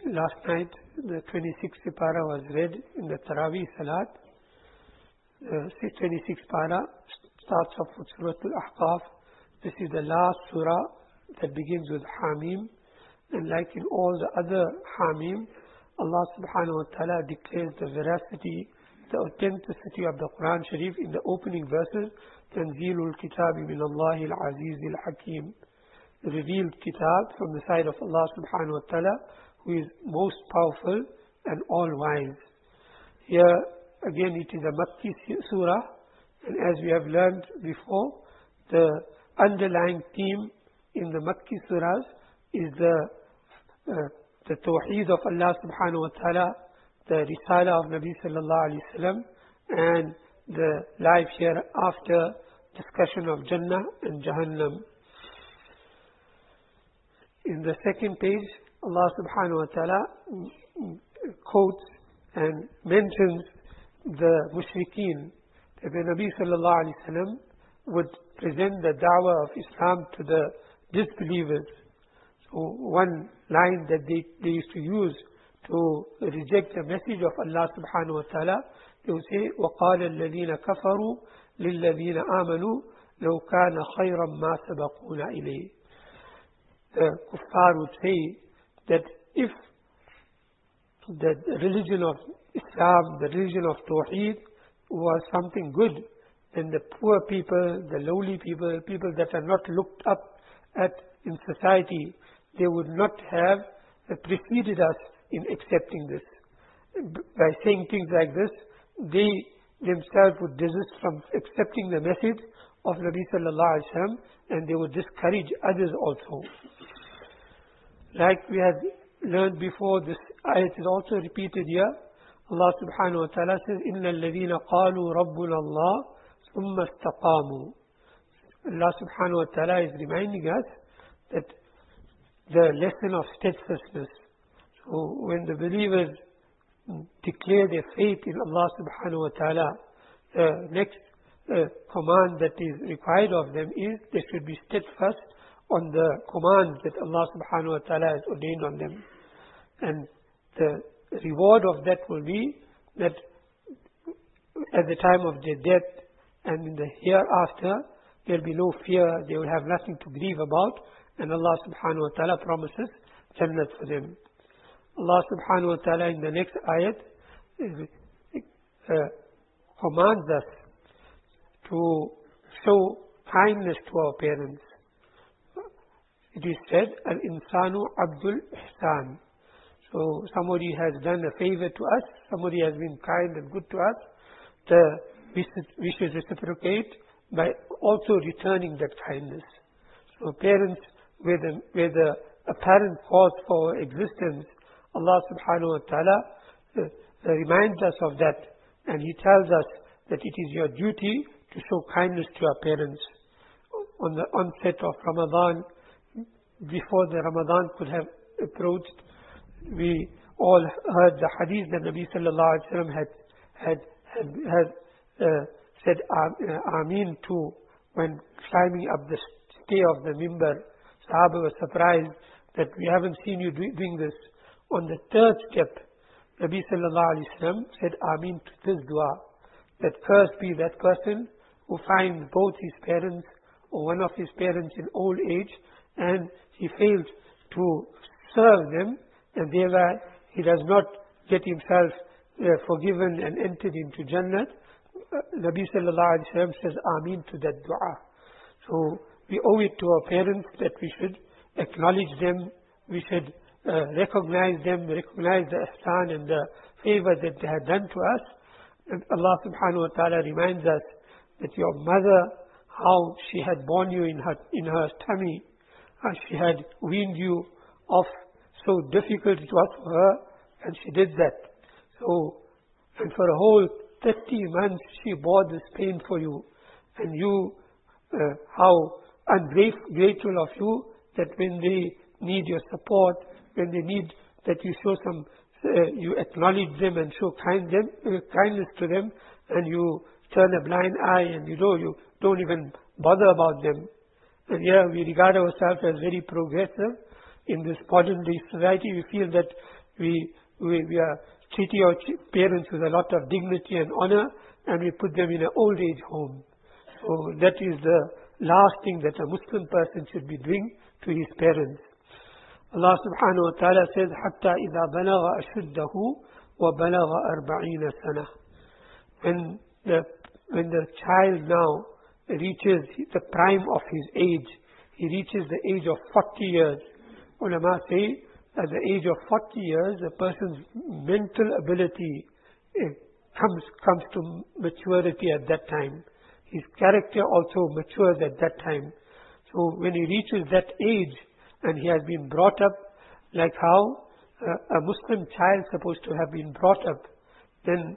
last night the 26th para was read in the Taraweeh Salat. The 26th para starts off with Surah Al-Ahqaf. This is the last surah that begins with Hamim. And like in all the other Hamim, Allah subhanahu wa ta'ala declares the veracity, the authenticity of the Quran Sharif in the opening verses. Tanzeelul Kitabi min Allahi al-Azizil Hakim. The revealed kitab from the side of Allah subhanahu wa ta'ala, who is most powerful and all-wise. Here again it is a Makki surah, and as we have learned before, the underlying theme in the Makki surahs is the Tawheed of Allah subhanahu wa ta'ala, the Risala of Nabi sallallahu alayhi wa sallam, and the life hereafter, discussion of Jannah and Jahannam. In the second page, Allah subhanahu wa ta'ala quotes and mentions the mushrikeen, that the Nabi sallallahu alayhi wa sallam would present the da'wah of Islam to the disbelievers. So one line that they used to use to reject the message of Allah subhanahu wa ta'ala, they would say, وَقَالَ الَّذِينَ كَفَرُوا لِلَّذِينَ آمَنُوا لَوْ كَانَ خَيْرًا مَا سَبَقُونَ إِلَيْهِ. The kuffar would say that if the religion of Islam, the religion of Tawheed was something good, then the poor people, the lowly people, people that are not looked up at in society, they would not have preceded us in accepting this. By saying things like this, they themselves would desist from accepting the message of Nabi sallallahu alaihi wasallam, and they would discourage others also. Like we had learned before, this ayat is also repeated here. Allah subhanahu wa ta'ala says, إِنَّ الَّذِينَ قَالُوا رَبُّنَا اللَّهُ ثُمَّ اسْتَقَامُوا. Allah subhanahu wa ta'ala is reminding us that the lesson of steadfastness. So when the believers declare their faith in Allah subhanahu wa ta'ala, the next command that is required of them is they should be steadfast on the commands that Allah subhanahu wa ta'ala has ordained on them. And the reward of that will be that at the time of their death and in the hereafter, there will be no fear, they will have nothing to grieve about, and Allah subhanahu wa ta'ala promises Jannat for them. Allah subhanahu wa ta'ala in the next ayat commands us to show kindness to our parents. It is said, Al-insanu abdul ihsan. So somebody has done a favor to us, somebody has been kind and good to us, we should reciprocate by also returning that kindness. So parents, where the apparent cause for existence, Allah subhanahu wa ta'ala reminds us of that, and He tells us that it is your duty to show kindness to our parents. On the onset of Ramadan, before the Ramadan could have approached, we all heard the hadith that Nabi sallallahu alaihi wasallam had said Ameen to when climbing up the stair of the mimbar. Sahaba was surprised that we haven't seen you doing this. On the third step, Nabi sallallahu alaihi wasallam said Ameen to this dua, that cursed be that person who finds both his parents or one of his parents in old age, and he fails to serve them, and thereby he does not get himself forgiven and entered into Jannah. Nabi sallallahu alaihi wasallam says Ameen to that dua. So we owe it to our parents that we should acknowledge them, we should recognize them, recognize the ihsan and the favor that they had done to us. And Allah subhanahu wa ta'ala reminds us that your mother, how she had borne you in her tummy, how she had weaned you off, so difficult it was for her, and she did that. So, and for a whole 30 months she bore this pain for you, and you, how ungrateful of you, that when they need your support, when they need that you show some, you acknowledge them and show kindness to them, and you turn a blind eye and you don't even bother about them. And here we regard ourselves as very progressive in this modern day society. We feel that We are treating our parents with a lot of dignity and honor, and we put them in an old age home. So that is the last thing that a Muslim person should be doing to his parents. Allah subhanahu wa ta'ala says, حَتَّى إِذَا بَلَغَ أَشُدَّهُ وَبَلَغَ 40 سَنَةً. When the child now reaches the prime of his age, he reaches the age of 40 years. Ulama say, at the age of 40 years, a person's mental ability comes to maturity at that time. His character also matures at that time. So when he reaches that age and he has been brought up like how a Muslim child is supposed to have been brought up, then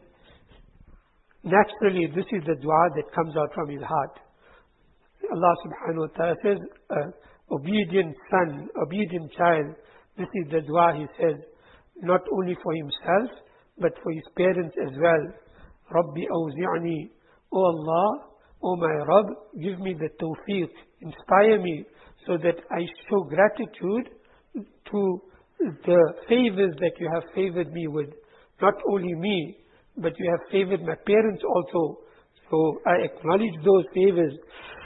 naturally this is the dua that comes out from his heart. Allah subhanahu wa ta'ala says, obedient son, obedient child, this is the dua he says, not only for himself, but for his parents as well. Rabbi awzi'ni, O Allah, O my Rabb, give me the tawfiq, inspire me, so that I show gratitude to the favors that you have favored me with. Not only me, but you have favored my parents also. So I acknowledge those favors.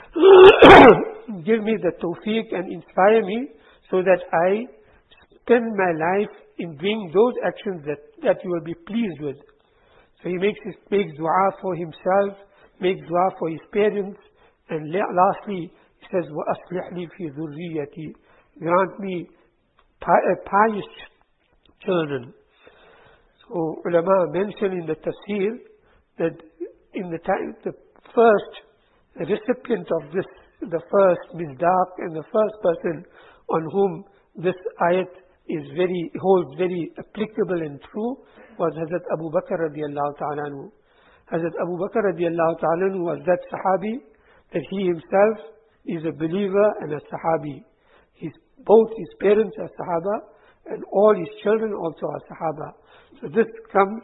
Give me the tawfiq and inspire me so that I spend my life in doing those actions that you will be pleased with. So he makes dua for himself, makes dua for his parents, and lastly he says, وَأَصْلِحْ لِي فِي ذُرِّيَّتِي, grant me pious children. So ulama mention in the tafsir that in the time, the first recipient of this, the first misdaq and the first person on whom this ayat holds very applicable and true was Hazrat Abu Bakr radiallahu ta'ala anhu. Hazrat Abu Bakr radiallahu ta'ala anhu was that sahabi that he himself is a believer and a sahabi. Both his parents are sahaba and all his children also are sahaba. So this comes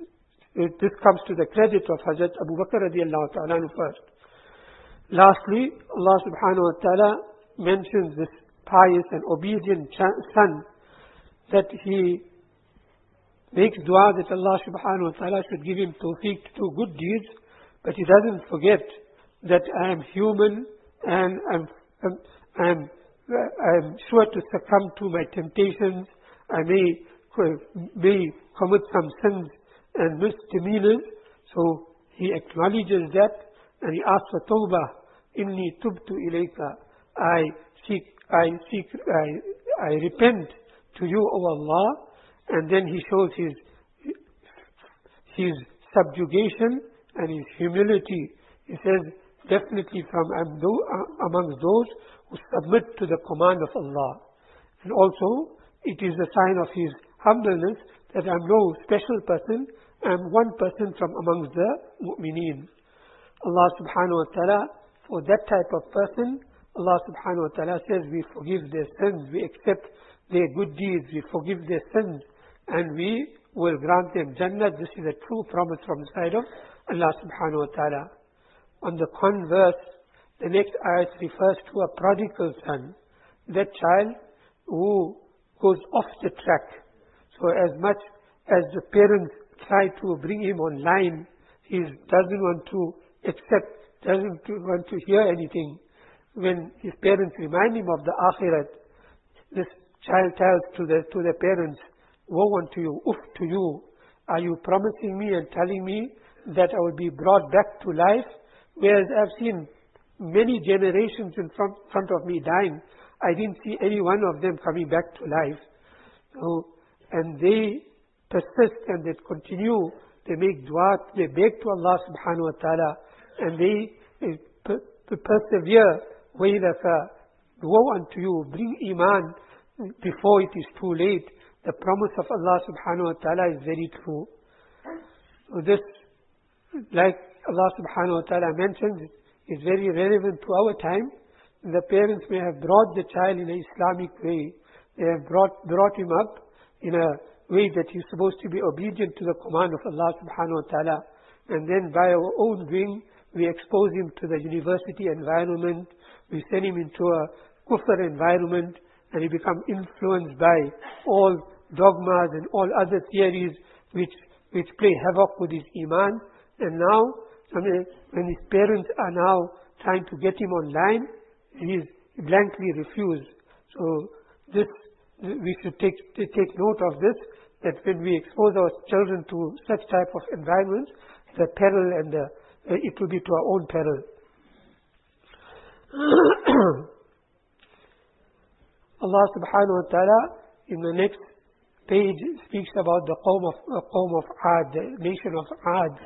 to the credit of Hazrat Abu Bakr radiallahu ta'ala anhu first. Lastly, Allah subhanahu wa ta'ala mentions this pious and obedient son, that he makes dua that Allah subhanahu wa ta'ala should give him tawfiq to do good deeds, but he doesn't forget that I am human and I'm sure to succumb to my temptations. I may commit some sins and misdemeanors. So he acknowledges that and he asks for tawbah. Inni tubtu ilayka. I repent to you, O Allah. And then he shows his subjugation and his humility. He says, definitely from amongst those who submit to the command of Allah. And also, it is a sign of his humbleness that I'm no special person, I'm one person from amongst the mu'mineen. Allah subhanahu wa ta'ala, for that type of person, Allah subhanahu wa ta'ala says, we forgive their sins, we accept their good deeds, we forgive their sins, and we will grant them Jannah. This is a true promise from the side of Allah subhanahu wa ta'ala. On the converse, the next ayat refers to a prodigal son, that child who goes off the track. So as much as the parents try to bring him online, he doesn't want to accept, doesn't want to hear anything. When his parents remind him of the akhirat, this child tells to the parents, woe unto you, uff to you. Are you promising me and telling me that I will be brought back to life? Whereas I've seen many generations in front of me dying, I didn't see any one of them coming back to life. So, and they persist and they continue, they make dua, they beg to Allah subhanahu wa ta'ala, and they persevere. وَيْلَكَ, woe unto you, bring iman before it is too late. The promise of Allah subhanahu wa ta'ala is very true. So this, like Allah subhanahu wa ta'ala mentions, is very relevant to our time. The parents may have brought the child in an Islamic way. They have brought him up in a way that he's supposed to be obedient to the command of Allah subhanahu wa ta'ala. And then by our own doing, we expose him to the university environment. We send him into a kufr environment, and he becomes influenced by all dogmas and all other theories which play havoc with his iman. And now, when his parents are now trying to get him online, he blankly refused. So we should take note of this, that when we expose our children to such type of environments, the peril and it will be to our own peril. Allah subhanahu wa ta'ala in the next page speaks about the qawm of Ad, the nation of Ad.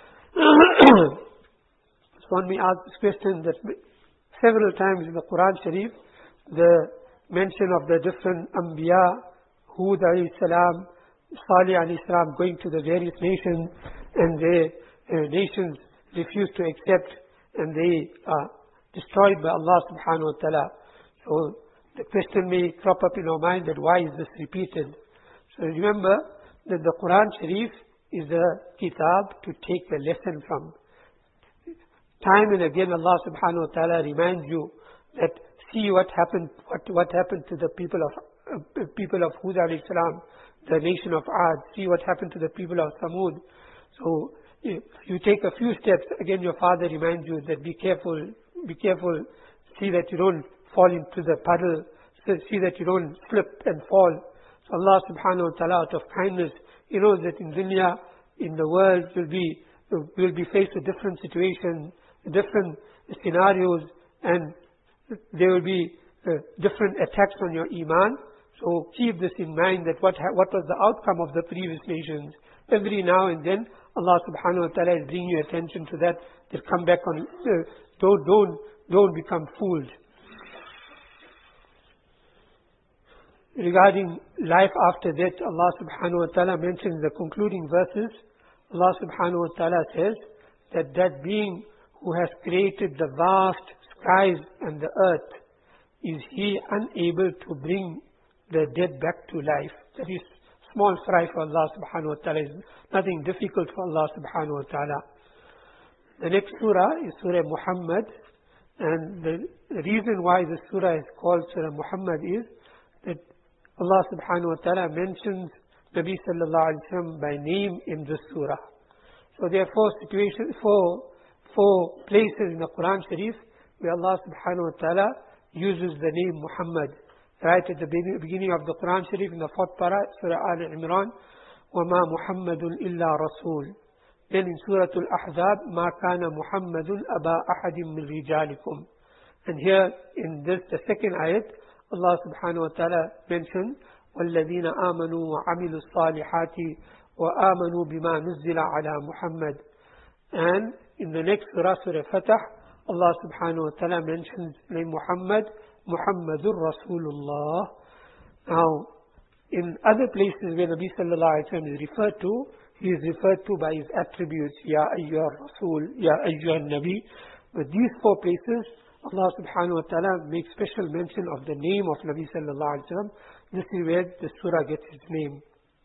So one may ask this question that several times in the Quran Sharif, the mention of the different Anbiya, Hud alayhi salam, Salih alayhi salam, going to the various nations, and the nations refuse to accept, and they are destroyed by Allah subhanahu wa ta'ala. So the question may crop up in our mind that why is this repeated? So remember that the Quran Sharif is a kitab to take a lesson from. Time and again Allah subhanahu wa ta'ala reminds you that see what happened to the people of Hud alayhi salam, the nation of Ad. See what happened to the people of Samud. So if you take a few steps, again your father reminds you that be careful, see that you don't fall into the puddle, see that you don't slip and fall. So Allah subhanahu wa ta'ala, out of kindness, He knows that in dunya, in the world, we'll be faced with different situations, different scenarios, and there will be different attacks on your iman. So keep this in mind, that what was the outcome of the previous nations. Every now and then, Allah subhanahu wa ta'ala is bringing your attention to that come back on, don't become fooled. Regarding life after death, Allah subhanahu wa ta'ala mentions the concluding verses. Allah subhanahu wa ta'ala says that being who has created the vast skies and the earth, is He unable to bring the dead back to life? That is small fry for Allah subhanahu wa ta'ala. Is nothing difficult for Allah subhanahu wa ta'ala. The next surah is Surah Muhammad, and the reason why this surah is called Surah Muhammad is that Allah subhanahu wa ta'ala mentions Nabi sallallahu alayhi wa sallam by name in this surah. So there are four places in the Quran Sharif where Allah subhanahu wa ta'ala uses the name Muhammad. Right at the beginning of the Quran Sharif in the 4th para, Surah Al-Imran, وَمَا مُحَمَّدٌ إِلَّا رَسُولٌ. Then in Surah Al-Ahzab, مَا كَانَ مُحَمَّدٌ أَبَا أَحَدٍ مِّن رِجَالِكُمْ. And here in this, the second ayat, Allah subhanahu wa ta'ala mentioned وَالَّذِينَ آمَنُوا وَعَمِلُوا الصَّالِحَاتِ وَآمَنُوا بِمَا نُزِّلَ عَلَى مُحَمَّدٍ. And in the next surah, Surah Fatah, Allah subhanahu wa ta'ala mentions name Muhammad, Muhammadur Rasulullah. Now, in other places where Nabi sallallahu alayhi wa sallam is referred to, he is referred to by his attributes, Ya Ayyuhar Rasul, Ya Ayyuhar Nabi. But these four places, Allah subhanahu wa ta'ala makes special mention of the name of Nabi sallallahu alayhi wa sallam. This is where the surah gets its name.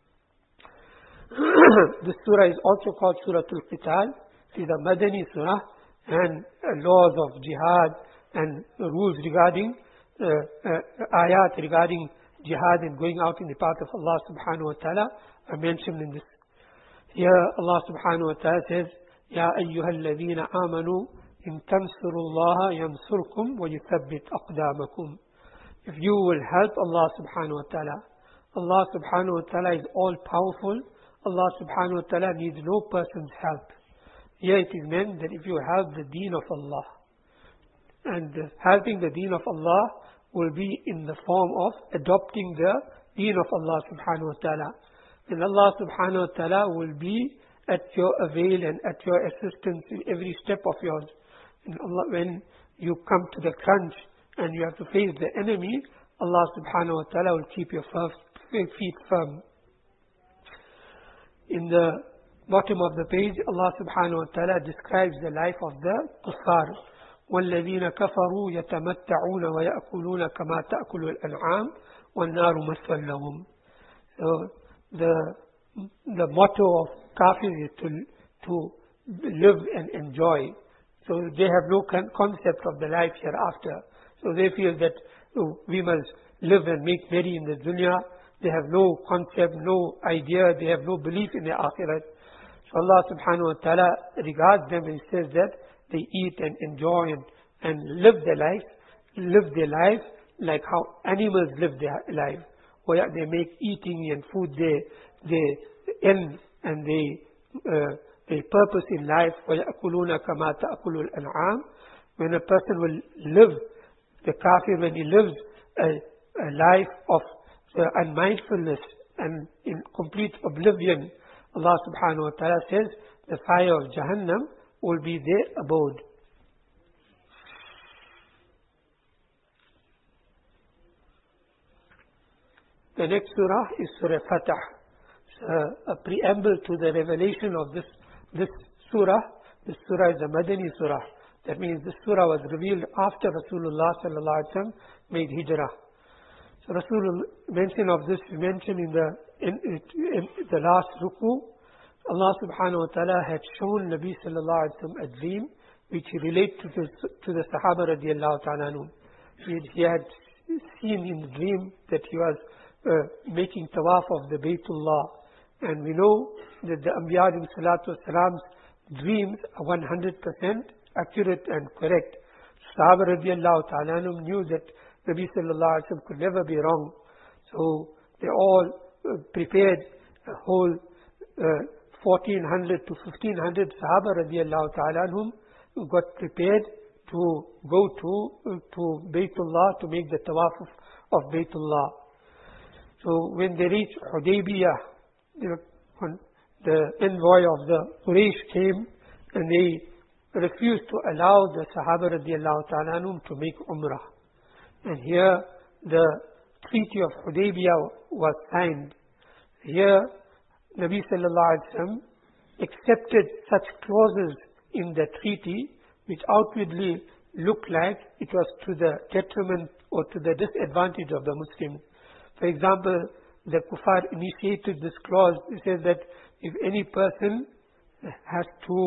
This surah is also called Surah Al-Qital. It is a Madani surah, and laws of jihad and rules regarding ayat regarding jihad and going out in the path of Allah subhanahu wa ta'ala are mentioned in this. Here Allah subhanahu wa ta'ala says, Ya ayyuhal ladhina amanu in tansurullaha yansurkum wa yuthabbit aqdamakum. If you will help Allah subhanahu wa ta'ala, Allah subhanahu wa ta'ala is all powerful. Allah subhanahu wa ta'ala needs no person's help. Here it is meant that if you help the deen of Allah, and helping the deen of Allah will be in the form of adopting the deen of Allah subhanahu wa ta'ala. Then Allah subhanahu wa ta'ala will be at your avail and at your assistance in every step of yours. And Allah, when you come to the crunch and you have to face the enemy, Allah subhanahu wa ta'ala will keep your feet firm. In the bottom of the page, Allah subhanahu wa ta'ala describes the life of the kuffar. وَالَّذِينَ كَفَرُوا يَتَمَتَّعُونَ وَيَأْكُلُونَ كَمَا تَأْكُلُ الْأَنْعَامُ وَالنَّارُ مَثْوًى لَهُمْ. So the motto of kafir is to live and enjoy. So they have no concept of the life hereafter. So they feel that we must live and make merry in the dunya. they have no concept, no idea, they have no belief in the akhirat. So Allah subhanahu wa ta'ala regards them and says that they eat and enjoy and live their life like how animals live their life. Where they make eating and food their end and their purpose in life. وَيَأْكُلُونَ كَمَا تَأْكُلُ الْأَنْعَامِ. When a person will live, the kafir, when he lives a life of unmindfulness and in complete oblivion, Allah subhanahu wa ta'ala says the fire of Jahannam will be their abode. The next surah is Surah Fatah, a preamble to the revelation of this surah. This surah is a Madani surah. That means this surah was revealed after Rasulullah sallallahu alaihi wasallam made hijrah. So Rasul mention of this, we mentioned in the last ruku. Allah subhanahu wa ta'ala had shown Nabi sallallahu alaihi wasallam a dream which he related to the Sahaba radiallahu ta'ala anhum. He had seen in the dream that he was making tawaf of the Baytullah. And we know that the Anbiya alayhi salatu wasalam's dreams are 100% accurate and correct. Sahaba radiallahu ta'ala anhum knew that Nabi sallallahu alaihi wasallam could never be wrong. So they all prepared a whole 1400 to 1500 Sahaba radiallahu ta'ala anhum got prepared to go to Baytullah to make the tawaf of Baytullah. So when they reached Hudaybiyah, the envoy of the Quraysh came and they refused to allow the Sahaba radiallahu ta'ala anhum to make Umrah. And here the treaty of Hudaybiyah was signed. Here Nabi sallallahu alaihi wasallam accepted such clauses in the treaty which outwardly looked like it was to the detriment or to the disadvantage of the Muslims. For example, the kuffar initiated this clause. It says that if any person has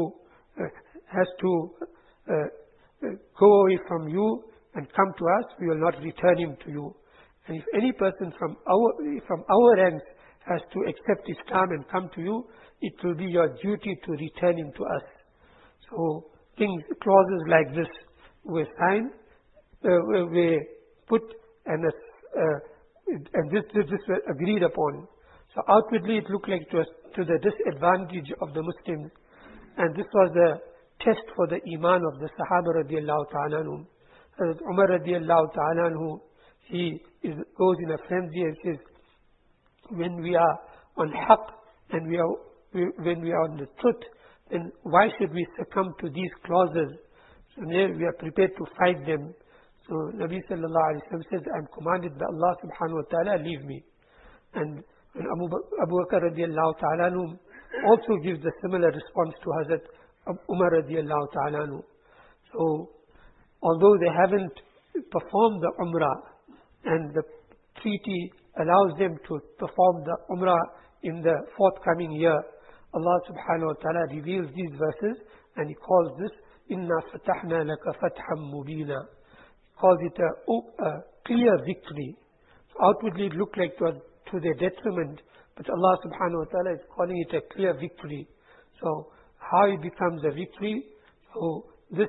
to go away from you and come to us, we will not return him to you. And if any person from our ranks has to accept Islam and come to you, it will be your duty to return him to us. So clauses like this were signed, were put, and this was agreed upon. So outwardly it looked like it was to the disadvantage of the Muslims, and this was the test for the iman of the Sahaba radiallahu ta'ala anhum. Umar radiallahu ta'ala anhu, he goes in a frenzy and says, when we are on haqq and when we are on the truth, then why should we succumb to these clauses? So there we are prepared to fight them. So Nabi sallallahu alaihi wasallam says, I am commanded by Allah subhanahu wa ta'ala, leave me. And Abu Bakr radiallahu ta'ala anhu also gives a similar response to Hazrat Umar radiallahu ta'ala anhu. So although they haven't performed the Umrah and the treaty allows them to perform the Umrah in the forthcoming year, Allah subhanahu wa ta'ala reveals these verses and He calls this Inna fatahna laka fatham mubina. He calls it a clear victory. So outwardly it looked like it was to their detriment, but Allah subhanahu wa ta'ala is calling it a clear victory. So how it becomes a victory? So there's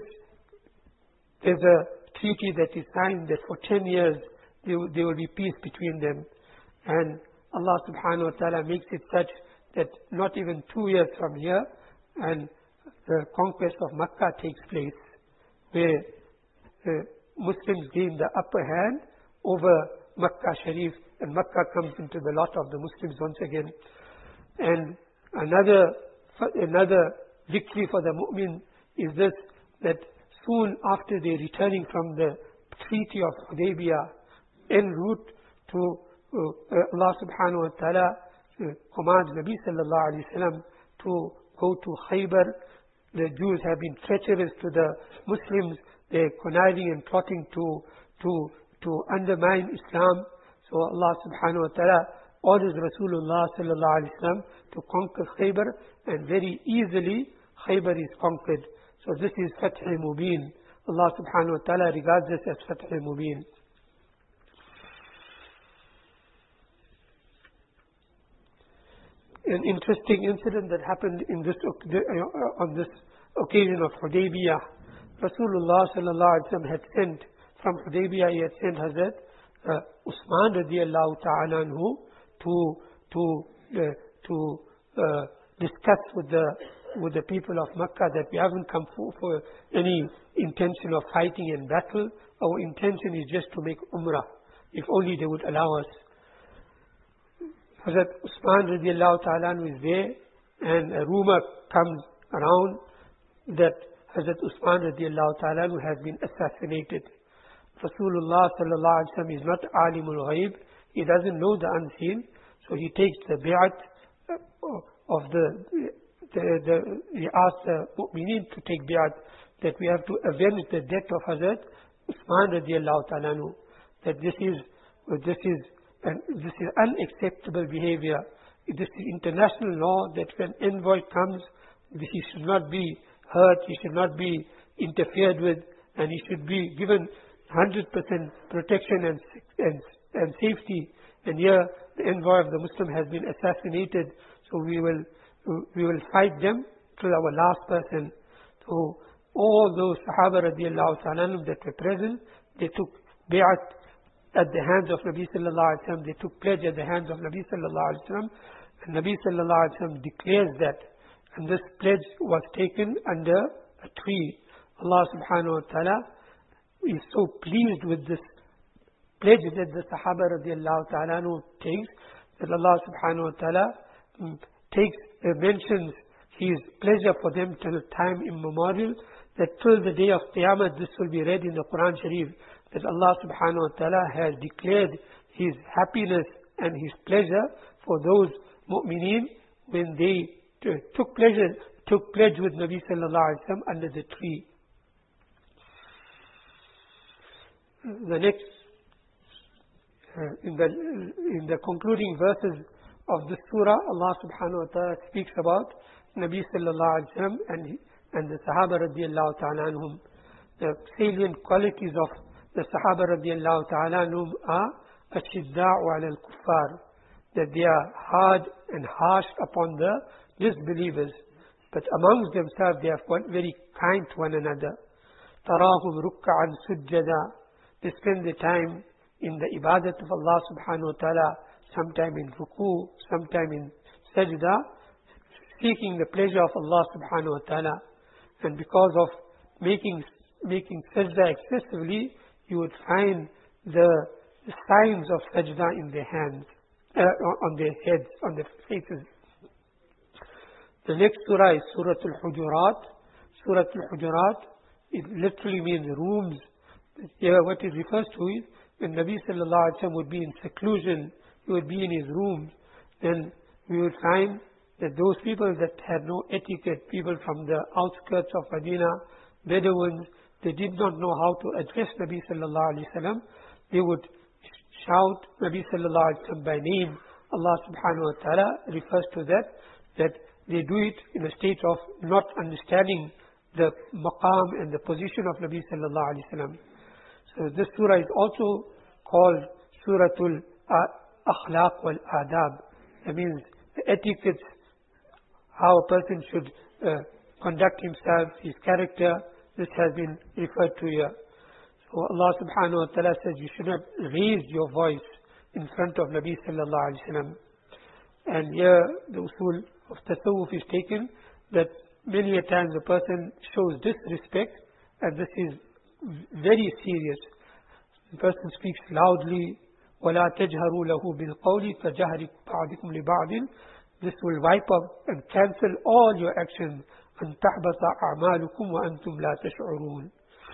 a treaty that is signed that for 10 years there will be peace between them. And Allah subhanahu wa ta'ala makes it such that not even 2 years from here, and the conquest of Makkah takes place, where Muslims gain the upper hand over Makkah Sharif, and Makkah comes into the lot of the Muslims once again. And another victory for the mu'min is this, that soon after they returning from the treaty of Hudaybiyah, en route to Allah subhanahu wa ta'ala commands Nabi sallallahu alayhi wa sallam to go to Khaybar. The Jews have been treacherous to the Muslims. They're conniving and plotting to undermine Islam. So Allah subhanahu wa ta'ala orders Rasulullah sallallahu alayhi wa sallam to conquer Khaybar, and very easily Khaybar is conquered. So this is Fath Mubin. Allah subhanahu wa ta'ala regards this as Fath Mubin. an interesting incident that happened in this on this occasion of Hudaybiyah. Rasulullah sallallahu alaihi wasallam had sent from Hudaybiyah, he had sent Hazrat Usman radiallahu ta'ala anhu to discuss with the people of Makkah that we haven't come for any intention of fighting and battle. Our intention is just to make Umrah, if only they would allow us. Hazrat Usman radiallahu ta'ala anhu is there, and a rumor comes around that Hazrat Usman radiallahu ta'ala anhu has been assassinated. Rasulullah sallallahu alaihi wasallam is not alimul ghaib. He doesn't know the unseen, so he takes the bi'at of he asks the mu'mineen to take bi'at that we have to avenge the death of Hazrat Usman radiallahu ta'ala anhu. That this is unacceptable behavior. This is international law that when envoy comes, he should not be hurt, he should not be interfered with, and he should be given 100% protection and safety. And here the envoy of the Muslim has been assassinated, so we will fight them till our last person. So all those Sahaba radiallahu ta'ala that were present, they took bi'at at the hands of Nabi sallallahu alaihi wasallam. They took pledge at the hands of Nabi sallallahu alaihi wasallam, and Nabi sallallahu alaihi wasallam declares that, and this pledge was taken under a tree. Allah subhanahu wa ta'ala is so pleased with this pledge that the Sahaba radiallahu ta'ala takes, that Allah subhanahu wa ta'ala mentions His pleasure for them till time immemorial, that till the day of Qiyamah this will be read in the Quran Sharif, that Allah subhanahu wa ta'ala has declared His happiness and His pleasure for those mu'mineen when they took pledge with Nabi sallallahu alaihi wasallam under the tree. The next, in the concluding verses of this surah, Allah subhanahu wa ta'ala speaks about Nabi sallallahu alaihi wasallam and the Sahaba radiallahu ta'ala anhum. The salient qualities of the Sahaba radiallahu ta'ala anhum are ashidda'u ala al-kuffar, that they are hard and harsh upon the disbelievers, but amongst themselves they are very kind to one another. Tarahum rukka'an sujjada, they spend the time in the ibadat of Allah subhanahu wa ta'ala, sometime in ruku, sometime in sajda, seeking the pleasure of Allah subhanahu wa ta'ala. And because of making sajda excessively, you would find the signs of sajda in their hands, on their heads, on their faces. The next surah is Surah Al-Hujurat. Surah Al-Hujurat, it literally means rooms. Here what it refers to is when Nabi sallallahu alaihi wasallam would be in seclusion, he would be in his room, then we would find that those people that had no etiquette, people from the outskirts of Medina, Bedouins, they did not know how to address Nabi sallallahu alaihi wasallam. They would shout Nabi sallallahu alaihi wasallam by name. Allah subhanahu wa ta'ala refers to that they do it in a state of not understanding the maqam and the position of Nabi sallallahu alaihi wasallam. So this surah is also called Suratul Akhlaq wal Adab. That means the etiquettes, how a person should conduct himself, his character. This has been referred to here. So Allah subhanahu wa ta'ala says you should not raise your voice in front of Nabi sallallahu alaihi wasallam. And here the usul of tasawwuf is taken that many a times a person shows disrespect, and this is very serious. The person speaks loudly, وَلَا تَجْهَرُوا لَهُ بِالْقَوْلِ فَجَهْرِ بَعْضِكُمْ لِبَعْضٍ. This will wipe up and cancel all your actions. أَن تَحْبَطَ أَعْمَالُكُمْ وَأَنْتُمْ لَا تَشْعُرُونَ.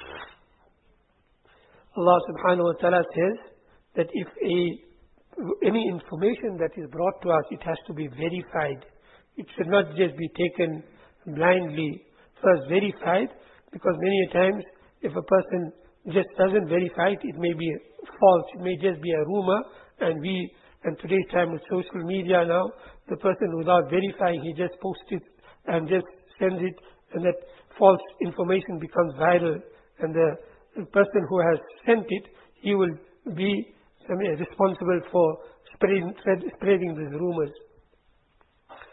Allah subhanahu wa ta'ala says that if any information that is brought to us, it has to be verified. It should not just be taken blindly. First verified, because many times if a person just doesn't verify it, it may be false, it may just be a rumor, and today's time with social media now, the person without verifying, he just posts it and just sends it, and that false information becomes viral, and the person who has sent it, he will be responsible for spreading these rumors.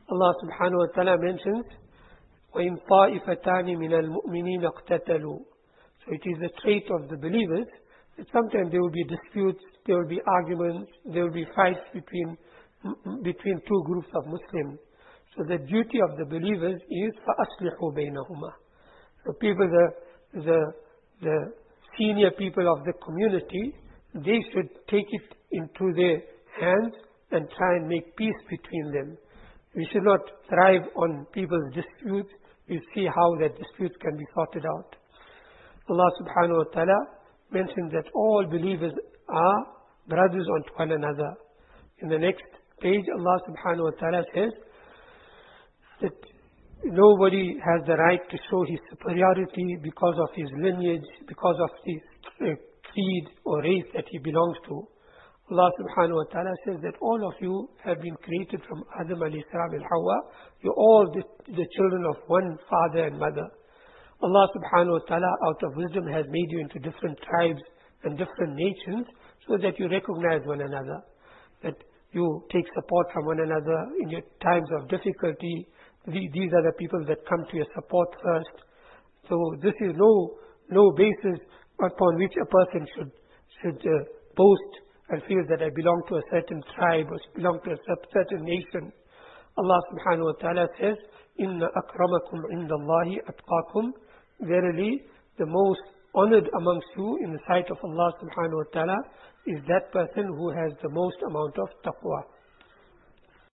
Allah subhanahu wa ta'ala mentions, وَإِن طَائِفَتَانِ مِنَ الْمُؤْمِنِينَ اقْتَتَلُوا. So it is a trait of the believers that sometimes there will be disputes, there will be arguments, there will be fights between two groups of Muslims. So the duty of the believers is فَأَصْلِحُوا بَيْنَهُمَا. So people, the senior people of the community, they should take it into their hands and try and make peace between them. We should not thrive on people's disputes. We see how that disputes can be sorted out. Allah subhanahu wa ta'ala mentioned that all believers are brothers unto one another. In the next page, Allah subhanahu wa ta'ala says that nobody has the right to show his superiority because of his lineage, because of his creed or race that he belongs to. Allah subhanahu wa ta'ala says that all of you have been created from Adam alayhi salam and Hawa. You're all the children of one father and mother. Allah subhanahu wa ta'ala out of wisdom has made you into different tribes and different nations so that you recognize one another, that you take support from one another in your times of difficulty. These are the people that come to your support first. So this is no basis upon which a person should boast and feel that I belong to a certain tribe or belong to a certain nation. Allah subhanahu wa ta'ala says, Inna akramakum indallahi atqakum. Verily, the most honored amongst you in the sight of Allah subhanahu wa ta'ala is that person who has the most amount of taqwa.